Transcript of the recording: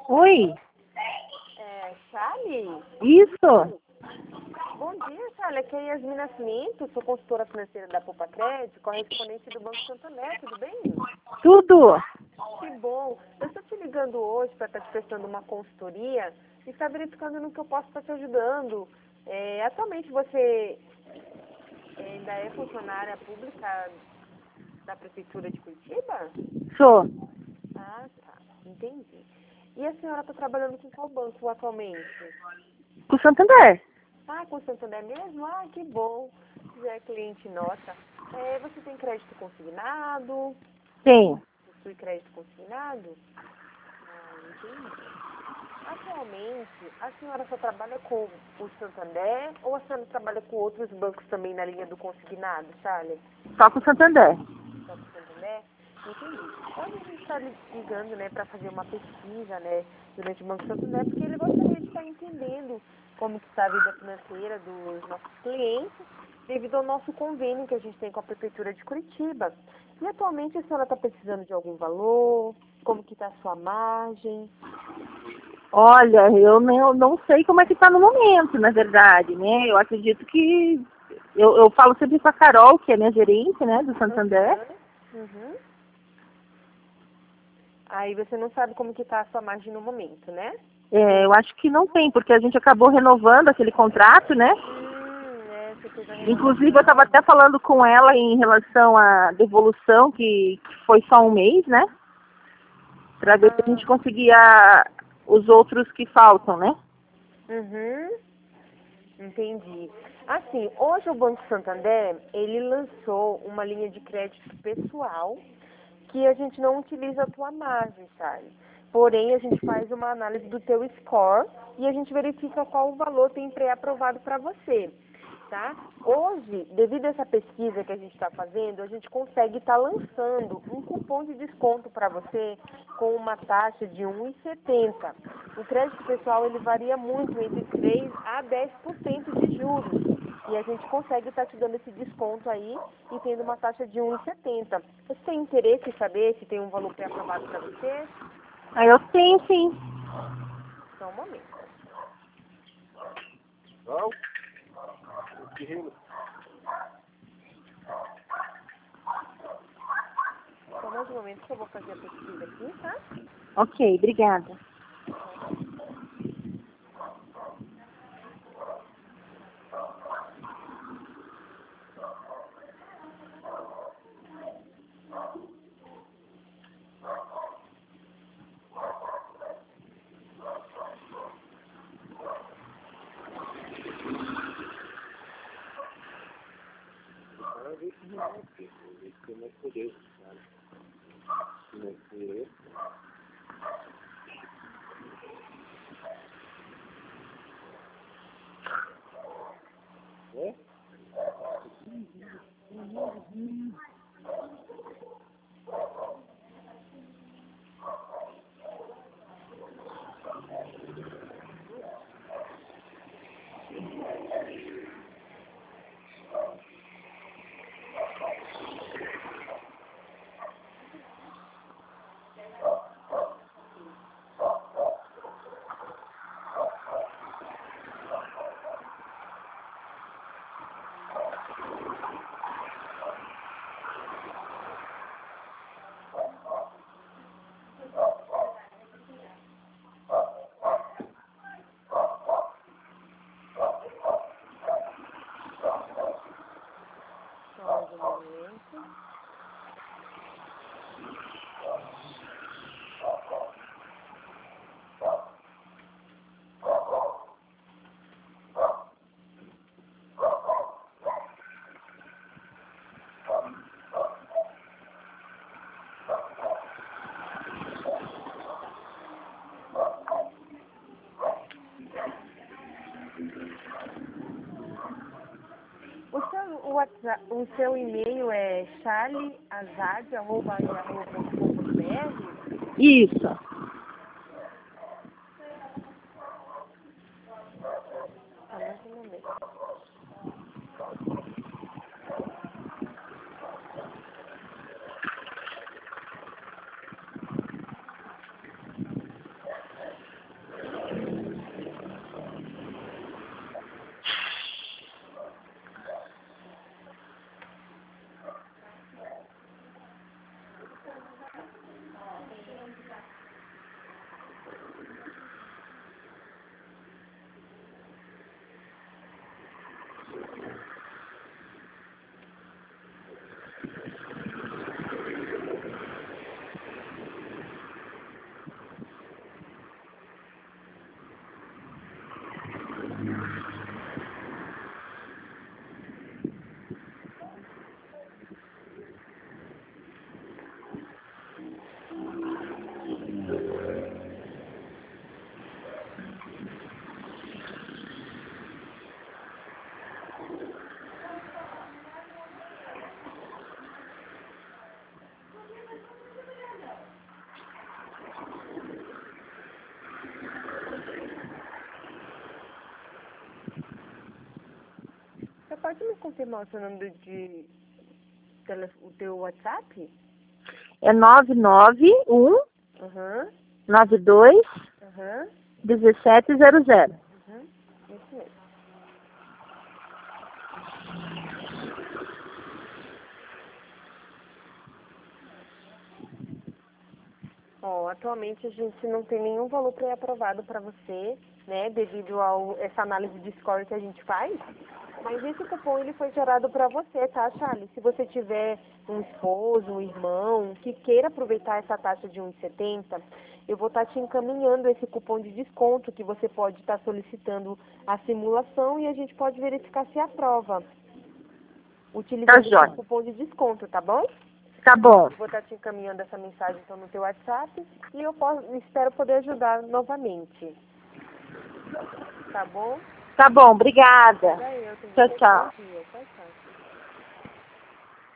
Oi, Sally? isso? Bom dia, Sally. Aqui é Yasmin Nascimento, sou consultora financeira da Poupa Crédito, correspondente do Banco Santander, tudo bem? Tudo? Que bom. Eu estou te ligando hoje para estar te prestando uma consultoria e estar verificando no que eu posso estar te ajudando. Atualmente você ainda é funcionária pública da Prefeitura de Curitiba? Sou. Ah, tá. Entendi. E a senhora está trabalhando com qual banco atualmente? Com o Santander? Ah, com o Santander mesmo? Ah, que bom. Já é cliente nossa. Você tem crédito consignado? Tenho. Possui crédito consignado? Ah, entendi. Atualmente, a senhora só trabalha com o Santander ou a senhora trabalha com outros bancos também na linha do consignado, Sally? Só com o Santander. Só com o Santander? Entendi. Hoje a gente está ligando, né, para fazer uma pesquisa, né, durante o Banco Santander, porque ele gostaria de estar entendendo como que está a vida financeira dos nossos clientes, devido ao nosso convênio que a gente tem com a Prefeitura de Curitiba. E atualmente a senhora está precisando de algum valor? Como que está a sua margem? Olha, eu não sei como é que tá no momento, na verdade, né? Eu acredito que... Eu falo sempre com a Carol, que é minha gerente, né, do Santander. Uhum. Aí você não sabe como que está a sua margem no momento, né? Eu acho que não tem, porque a gente acabou renovando aquele contrato, né? Você fez a Inclusive, eu renovação. estava até falando com ela em relação à devolução, que foi só um mês, né? Para ver se a gente conseguia os outros que faltam, né? Uhum. Entendi. Assim, hoje o Banco Santander, ele lançou uma linha de crédito pessoal que a gente não utiliza a tua margem, sabe? Porém, a gente faz uma análise do teu score e a gente verifica qual o valor tem pré-aprovado para você, tá? Hoje, devido a essa pesquisa que a gente está fazendo, a gente consegue estar lançando um cupom de desconto para você com uma taxa de 1,70. O crédito pessoal, ele varia muito entre 3 a 10% de juros. E a gente consegue estar te dando esse desconto aí e tendo uma taxa de 1,70. Você tem interesse em saber se tem um valor pré-aprovado para você? Aí eu tenho, sim. Só um momento. Só mais um momento que eu vou fazer a pesquisa aqui, tá? Ok, obrigada. Só mais um momento. O seu e-mail é charlieazad@yahoo.com.br? Isso. Só mais um momento. Você pode me confirmar o seu número de o teu WhatsApp? É 991 Aham, 92 aham, 1700. isso mesmo. Ó, atualmente a gente não tem nenhum valor pré-aprovado para você, né, devido a essa análise de score que a gente faz. Mas esse cupom ele foi gerado para você, tá, Charlie? Se você tiver um esposo, um irmão que queira aproveitar essa taxa de 1,70, eu vou estar te encaminhando esse cupom de desconto que você pode estar solicitando a simulação e a gente pode verificar se aprova, utilizando esse jóia. cupom de desconto, tá bom? Tá bom. Vou estar te encaminhando essa mensagem então no teu WhatsApp e eu espero poder ajudar novamente. Tá bom? Tá bom, obrigada. Era eu, Tchau, tchau. bom dia. Tchau, tchau.